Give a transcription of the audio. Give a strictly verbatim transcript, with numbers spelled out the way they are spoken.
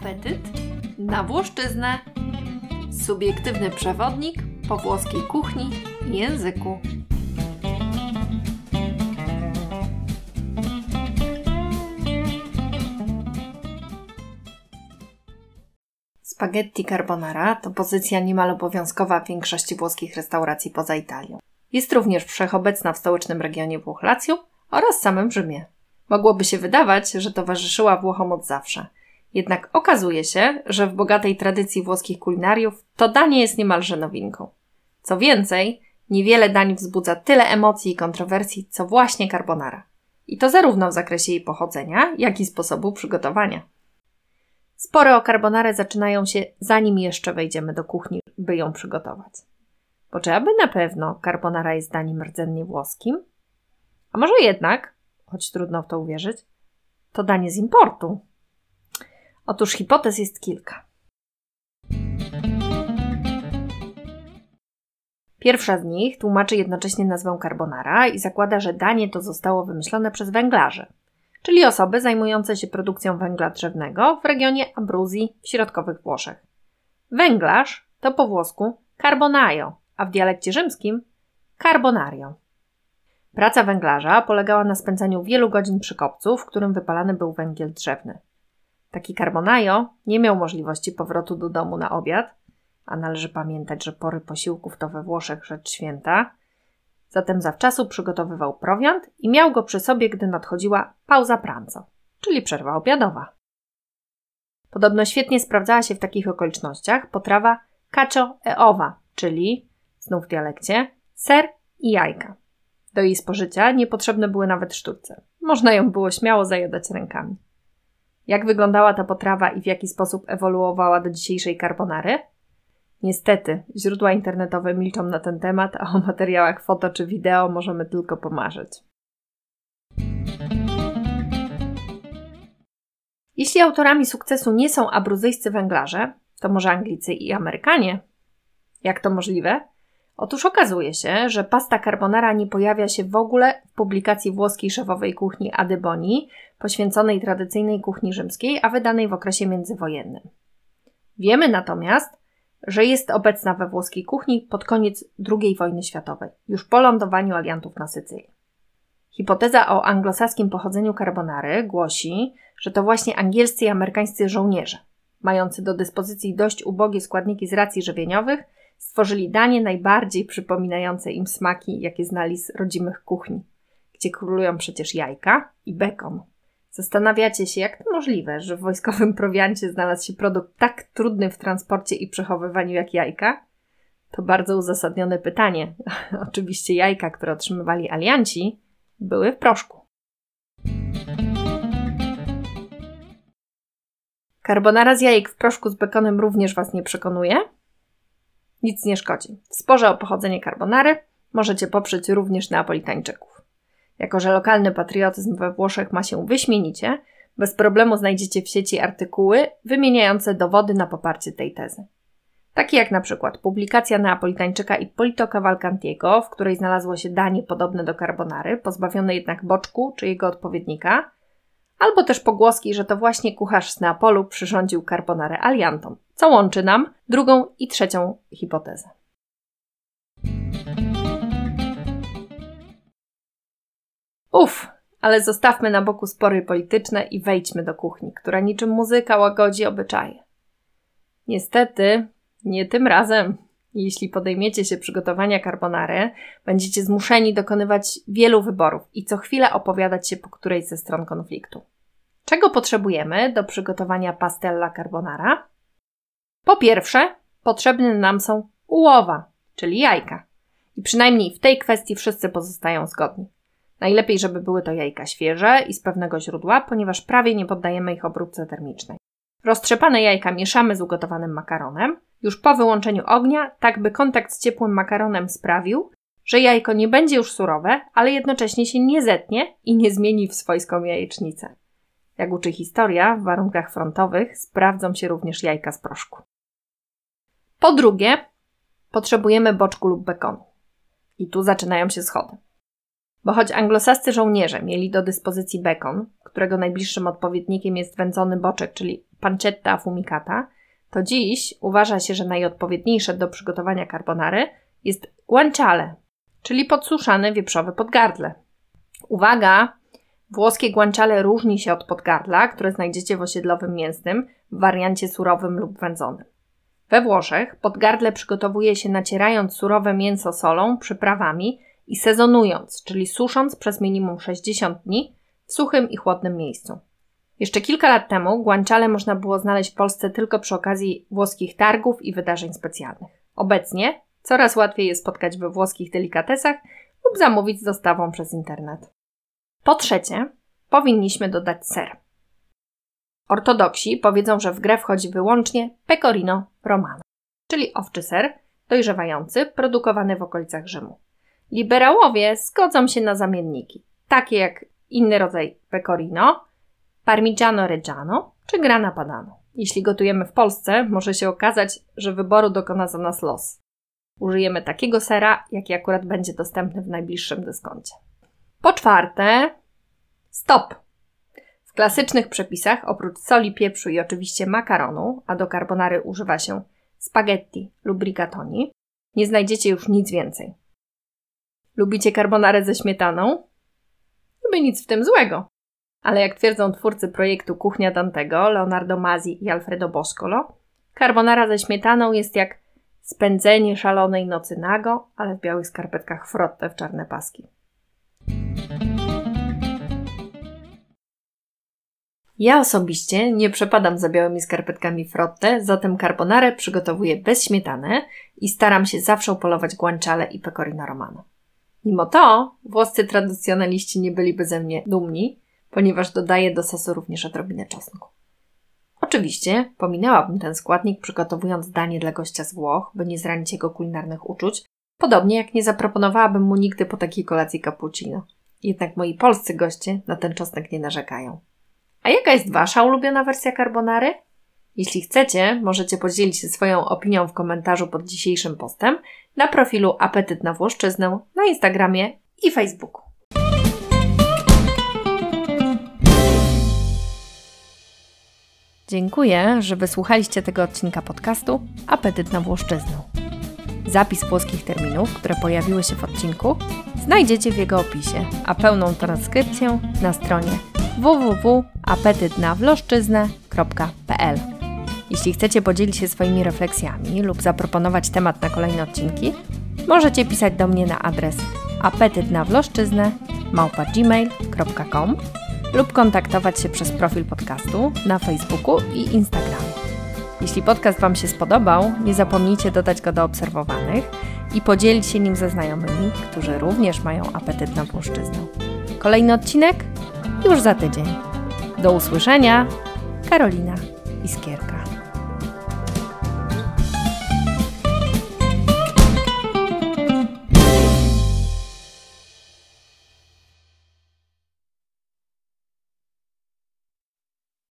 apetyt na Włoszczyznę. Subiektywny przewodnik po włoskiej kuchni i języku. Spaghetti carbonara to pozycja niemal obowiązkowa w większości włoskich restauracji poza Italią. Jest również wszechobecna w stołecznym regionie Włoch Lacjum oraz samym Rzymie. Mogłoby się wydawać, że towarzyszyła Włochom od zawsze. Jednak okazuje się, że w bogatej tradycji włoskich kulinariów to danie jest niemalże nowinką. Co więcej, niewiele dań wzbudza tyle emocji i kontrowersji, co właśnie carbonara. I to zarówno w zakresie jej pochodzenia, jak i sposobu przygotowania. Spory o carbonarę zaczynają się, zanim jeszcze wejdziemy do kuchni, by ją przygotować. Bo czy aby na pewno carbonara jest daniem rdzennie włoskim? A może jednak, choć trudno w to uwierzyć, to danie z importu? Otóż hipotez jest kilka. Pierwsza z nich tłumaczy jednocześnie nazwę carbonara i zakłada, że danie to zostało wymyślone przez węglarzy, czyli osoby zajmujące się produkcją węgla drzewnego w regionie Abruzji w środkowych Włoszech. Węglarz to po włosku carbonaio, a w dialekcie rzymskim carbonario. Praca węglarza polegała na spędzaniu wielu godzin przy kopcu, w którym wypalany był węgiel drzewny. Taki carbonaio nie miał możliwości powrotu do domu na obiad, a należy pamiętać, że pory posiłków to we Włoszech rzecz święta, zatem zawczasu przygotowywał prowiant i miał go przy sobie, gdy nadchodziła pausa pranzo, czyli przerwa obiadowa. Podobno świetnie sprawdzała się w takich okolicznościach potrawa cacio e ova, czyli, znów w dialekcie, ser i jajka. Do jej spożycia niepotrzebne były nawet sztućce. Można ją było śmiało zajadać rękami. Jak wyglądała ta potrawa i w jaki sposób ewoluowała do dzisiejszej carbonary? Niestety, źródła internetowe milczą na ten temat, a o materiałach foto czy wideo możemy tylko pomarzyć. Jeśli autorami sukcesu nie są abruzyjscy węglarze, to może Anglicy i Amerykanie? Jak to możliwe? Otóż okazuje się, że pasta carbonara nie pojawia się w ogóle w publikacji włoskiej szefowej kuchni Ady Boni, poświęconej tradycyjnej kuchni rzymskiej, a wydanej w okresie międzywojennym. Wiemy natomiast, że jest obecna we włoskiej kuchni pod koniec drugiej wojny światowej, już po lądowaniu aliantów na Sycylii. Hipoteza o anglosaskim pochodzeniu carbonary głosi, że to właśnie angielscy i amerykańscy żołnierze, mający do dyspozycji dość ubogie składniki z racji żywieniowych, stworzyli danie najbardziej przypominające im smaki, jakie znali z rodzimych kuchni, gdzie królują przecież jajka i bekon. Zastanawiacie się, jak to możliwe, że w wojskowym prowiancie znalazł się produkt tak trudny w transporcie i przechowywaniu jak jajka? To bardzo uzasadnione pytanie. Oczywiście jajka, które otrzymywali alianci, były w proszku. Carbonara z jajek w proszku z bekonem również Was nie przekonuje? Nic nie szkodzi. W sporze o pochodzenie carbonary możecie poprzeć również Neapolitańczyków. Jako że lokalny patriotyzm we Włoszech ma się wyśmienicie, bez problemu znajdziecie w sieci artykuły wymieniające dowody na poparcie tej tezy. Takie jak na przykład publikacja Neapolitańczyka Ippolito Cavalcantiego, w której znalazło się danie podobne do carbonary, pozbawione jednak boczku czy jego odpowiednika, albo też pogłoski, że to właśnie kucharz z Neapolu przyrządził carbonarę aliantom, co łączy nam drugą i trzecią hipotezę. Uff, ale zostawmy na boku spory polityczne i wejdźmy do kuchni, która niczym muzyka łagodzi obyczaje. Niestety, nie tym razem. Jeśli podejmiecie się przygotowania carbonary, będziecie zmuszeni dokonywać wielu wyborów i co chwilę opowiadać się po którejś ze stron konfliktu. Czego potrzebujemy do przygotowania pasty alla carbonara? Po pierwsze, potrzebne nam są ułowa, czyli jajka. I przynajmniej w tej kwestii wszyscy pozostają zgodni. Najlepiej, żeby były to jajka świeże i z pewnego źródła, ponieważ prawie nie poddajemy ich obróbce termicznej. Roztrzepane jajka mieszamy z ugotowanym makaronem, już po wyłączeniu ognia, tak by kontakt z ciepłym makaronem sprawił, że jajko nie będzie już surowe, ale jednocześnie się nie zetnie i nie zmieni w swojską jajecznicę. Jak uczy historia, w warunkach frontowych sprawdzą się również jajka z proszku. Po drugie, potrzebujemy boczku lub bekonu. I tu zaczynają się schody. Bo choć anglosascy żołnierze mieli do dyspozycji bekon, którego najbliższym odpowiednikiem jest wędzony boczek, czyli pancetta affumicata, to dziś uważa się, że najodpowiedniejsze do przygotowania carbonary jest guanciale, czyli podsuszane wieprzowe podgardle. Uwaga! Włoskie guanciale różni się od podgardla, które znajdziecie w osiedlowym mięsnym w wariancie surowym lub wędzonym. We Włoszech podgardle przygotowuje się nacierając surowe mięso solą, przyprawami i sezonując, czyli susząc przez minimum sześćdziesiąt dni w suchym i chłodnym miejscu. Jeszcze kilka lat temu guanciale można było znaleźć w Polsce tylko przy okazji włoskich targów i wydarzeń specjalnych. Obecnie coraz łatwiej je spotkać we włoskich delikatesach lub zamówić z dostawą przez internet. Po trzecie, powinniśmy dodać ser. Ortodoksi powiedzą, że w grę wchodzi wyłącznie pecorino romano, czyli owczy ser dojrzewający, produkowany w okolicach Rzymu. Liberałowie zgodzą się na zamienniki, takie jak inny rodzaj pecorino, parmigiano reggiano czy grana padano. Jeśli gotujemy w Polsce, może się okazać, że wyboru dokona za nas los. Użyjemy takiego sera, jaki akurat będzie dostępny w najbliższym dyskoncie. Po czwarte, stop! W klasycznych przepisach oprócz soli, pieprzu i oczywiście makaronu, a do carbonary używa się spaghetti lub rigatoni, nie znajdziecie już nic więcej. Lubicie carbonarę ze śmietaną? Niby nic w tym złego. Ale jak twierdzą twórcy projektu Kuchnia Dantego, Leonardo Masi i Alfredo Boscolo, carbonara ze śmietaną jest jak spędzenie szalonej nocy nago, ale w białych skarpetkach frotte w czarne paski. Ja osobiście nie przepadam za białymi skarpetkami frotte, zatem carbonarę przygotowuję bez śmietany i staram się zawsze upolować guanciale i pecorino romano. Mimo to włoscy tradycjonaliści nie byliby ze mnie dumni, ponieważ dodaję do sosu również odrobinę czosnku. Oczywiście pominęłabym ten składnik, przygotowując danie dla gościa z Włoch, by nie zranić jego kulinarnych uczuć, podobnie jak nie zaproponowałabym mu nigdy po takiej kolacji cappuccino. Jednak moi polscy goście na ten czosnek nie narzekają. A jaka jest Wasza ulubiona wersja carbonary? Jeśli chcecie, możecie podzielić się swoją opinią w komentarzu pod dzisiejszym postem na profilu Apetyt na Włoszczyznę na Instagramie i Facebooku. Dziękuję, że wysłuchaliście tego odcinka podcastu Apetyt na Włoszczyznę. Zapis włoskich terminów, które pojawiły się w odcinku, znajdziecie w jego opisie, a pełną transkrypcję na stronie w w w kropka apetytnawłoszczyznę kropka p l. Jeśli chcecie podzielić się swoimi refleksjami lub zaproponować temat na kolejne odcinki, możecie pisać do mnie na adres apetytnawłoszczyznę małpa gmail kropka com lub kontaktować się przez profil podcastu na Facebooku i Instagramie. Jeśli podcast Wam się spodobał, nie zapomnijcie dodać go do obserwowanych i podzielić się nim ze znajomymi, którzy również mają apetyt na włoszczyznę. Kolejny odcinek już za tydzień. Do usłyszenia, Karolina Iskierka.